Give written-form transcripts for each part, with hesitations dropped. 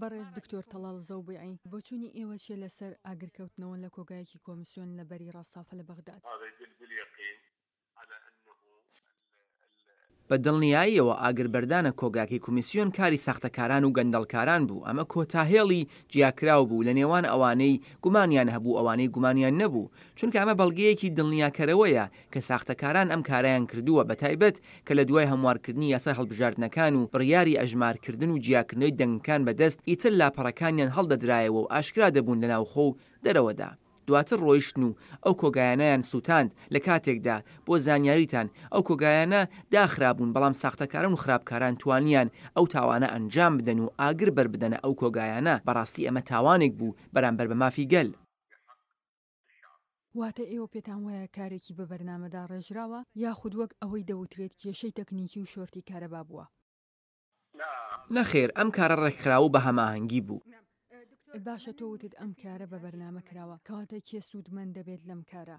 بەڕێز دکتۆر تەڵال زەوبیعی بۆچوونی ئێوە چێ لەسەر ئاگرکەوتنەوە لە کۆگایەکی کۆمیسیۆن لە بەری ڕاستافە لە بەغداد؟ بە دڵنیاییەوە ئاگربەردانە کۆگاکی کۆمیسیۆن کاری ساختەکاران و گەندەڵکاران بوو. ئەمە کۆتاهێڵی جیاکراو بوو لە نێوان ئەوانەی گومانیان هەبوو ئەوانەی گومانیان نەبوو، چونکە ئەمە بەڵگەیەکی دڵنیاکەرەوەیە کە ساختەکاران ئەم کارایان کردووە، بەتایبەت کە لە دوای هەموارکردنی یاسای هەڵبژاردنەکان و بڕیاری ئەژمارکردن و جیاکردنەوەی دەنگەکان بەدەست ئیتر لاپەڕەکانیان هەڵدەدرایەوە و ئاشکرا دەبوون لە ناوخۆ و دەرەوەدا. دواتر ڕۆیشتن و ئەو کۆگایانەیان سووتاند لە کاتێکدا بۆ زانیاریتان ئەو کۆگایانە داخرابوون، بەڵام ساختەکاران و خراپکاران توانیان ئەو تاوانە ئەنجام بدەن و ئاگر بەربدەنە ئەو کۆگایانە. بەڕاستی ئەمە تاوانێک بوو بەرامبەر بە مافی گەل. واتە ئێوە پێتان وایە کارێکی بە بەرنامەدا ڕێژراوە یاخود وەک ئەوەی دەوترێت کێشەی تەکنیکی و شۆرتی کارەبا بووە؟ نەخێر، ئەم کارە ڕێکخراوە بە هەماهەنگی بوو. باشە تۆ وتت ئەم کارە بە بەرنامە کراوە، کەواتە کێ سوودمەند دەبێت لەم کارە؟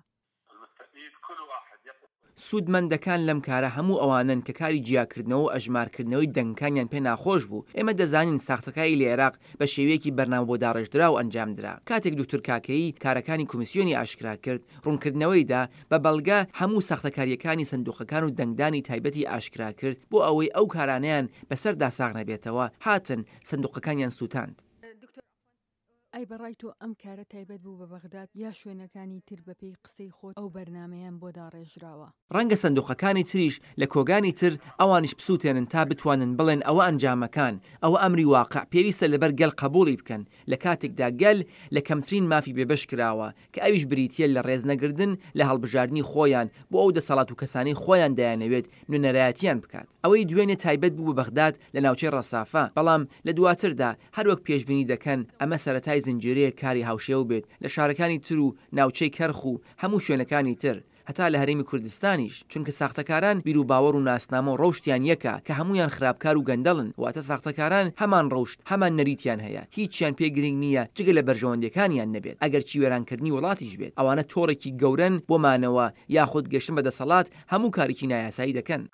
سوودمەندەکان لەم کارە هەموو ئەوانن کە کاری جیاکردنەوە و ئەژمارکردنەوەی دەنگەکانیان پێ ناخۆش بوو. ئێمە دەزانین ساختەکانی لە عێراق بە شێوەیەکی بەرنامە بۆ داڕێژدرا و ئەنجامدرا. کاتێک دوکتۆر کاکەیی کارەکانی کۆمیسیۆنی ئاشکرا کرد، ڕوونکردنەوەیدا بە بەڵگە هەموو ساختەکاریەکانی سندوقەکان و دەنگدانی تایبەتی ئاشکرا کرد بۆ ئەوەی ئەو کارانیان بەسەر داساغ نەبێتەوە، هاتن سندوقەکانیان سووتاند. ئەی بەڕای تۆ ئەم کارە تایبەت بوو بە بەغداد یا شوێنەکانی تر بەپێی قسەی خۆت ئەو بەرنمەیان بۆ داڕێژراوە؟ ڕەنگە سندوقەکانی تریش لە کۆگانی تر ئەوانش بسووتێنن تا بتوانن بڵێن ئەوە ئەنجامەکان، ئەوە ئەمری واقع پێویستە لەبەر گەل قبولی بکەن لە کاتێکدا گەل لە کەمترین مافی بێبەش کراوە کە ئەویش بریتە لە ڕێزنەگردن لە هەڵبژاردننی خۆیان بۆ ئەو دەسەڵات و کەسانی خۆیان دەیانەوێت نوێنەرایەتیان بکات. ئەوەی دوێنێ تایبەت بوو بە بەغداد لە ناوچەی ڕەسافە، بەڵام لە دواتردا هەروەک پێشبینی دەکەن ئەمە سەرەتای زنجیرەیە کاری هاوشێو بێت لە شارەکانی تر و ناوچەی کەرخ و هەموو شوێنەکانی تر، هەتا لە هەرێمی کوردستانیش، چونکە ساختەکاران بیر و باوەڕ و ناسنامە و ڕەوشتیان یەکە کە هەمویان خراپکار و گەندەڵن، واتە ساختەکاران هەمان ڕەوشت هەمان نەریتیان هەیە، هیچیان پێ گرنگ نییە جگە لە بەرژەوەندەکانیان نەبێت. ئەگەر چیوێرانکردنی وڵاتیش بێت، ئەوانە تۆڕێکی گەورن بۆ مانەوە یاخود گەشتن بە دەسەڵات هەموو کارێکی نایاسایی دەکەن.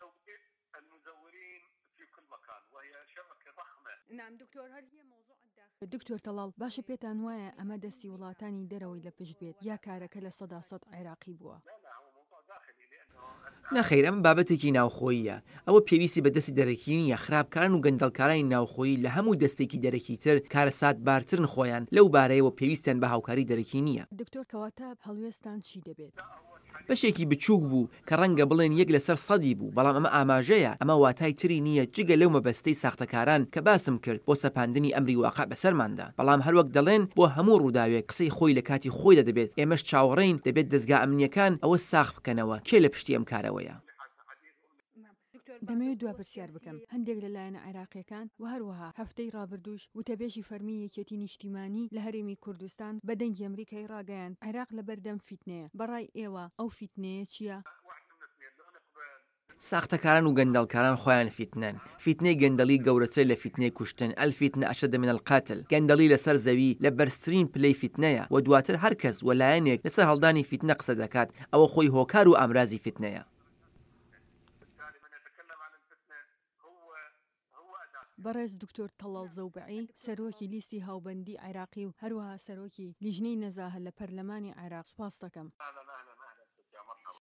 دکتۆر تەڵال، باشە پێتان وایە ئەمە دەستی وڵاتانی دەرەوەی لە پشت بێت یا کارەکە لە 100% عێراقی بووە؟ نەخێر، ئەم بابەتێکی ناوخۆییە. ئەوە پێویستی بە دەستی دەرەکی نیە. خراپکاران و گەندەڵکارانی ناوخۆیی لە هەموو دەستێکی دەرەکی تر کارە ساتبارترن خۆیان لەو بارەیەوە پێویستیان بە هاوکاری دەرەکی نییە. دکتۆر کەواتە هەڵوێستان چی دەبێت؟ بەشێکی بچووک بوو کە ڕەنگە بڵێن 1/100 بوو، بەڵام ئەمە ئاماژەیە، ئەمە واتای تری نییە جگە لەو مەبەستەی ساختەکاران کە باسم کرد بۆ سەپاندنی ئەمری واقع بەسەرماندا. بەڵام هەروەک دەڵێن بۆ هەموو ڕووداوێک قسەی خۆی لە کاتی خۆیدا دەبێت. ئێمەش چاوەڕێین دەبێت دەستگا ئەمنیەکان ئەوە ساخ بکەنەوە کێ لە پشتی ئەم کارەوەیە. دەمەوێت دوا پرسیار بکەم. هەندێک لەلایەنە عێراقیەکان و هەروەها هەفتەی ڕابردووش وتەبێژی فەرمی یەکێتی نیشتیمانی لە هەرێمی کوردستان بە دەنگی ئەمریکای ڕاگەیان عێراق لە بەردەم فیتنەیە. بەڕای ئێوە ئەو فیتنەیە چییە؟ ساختەکاران و گەندەڵکاران خۆیان فیتنەن. فیتنەی گەندەڵی گەورەتر لە فیتنەی کوشتن، ئەلفیتنە ئەشەد من القاتل. گەندەڵی لەسەر زەوی لە بەرزترین پلەی فیتنەیە و دواتر هەر کەس وەلایەنێک لەسەر هەڵدانی فیتنە قسە دەکات ئەوە خۆی هۆکار و ئامرازی فیتنەیە. بەڕێز دکتۆر تەڵال زەوبیعی، سەرۆکی لیستی هاوبەندی عێراقی و هەروەها سەرۆکی لیژنەی نەزاهە لە پەرلەمانی عێراق، سپاس دەکەم.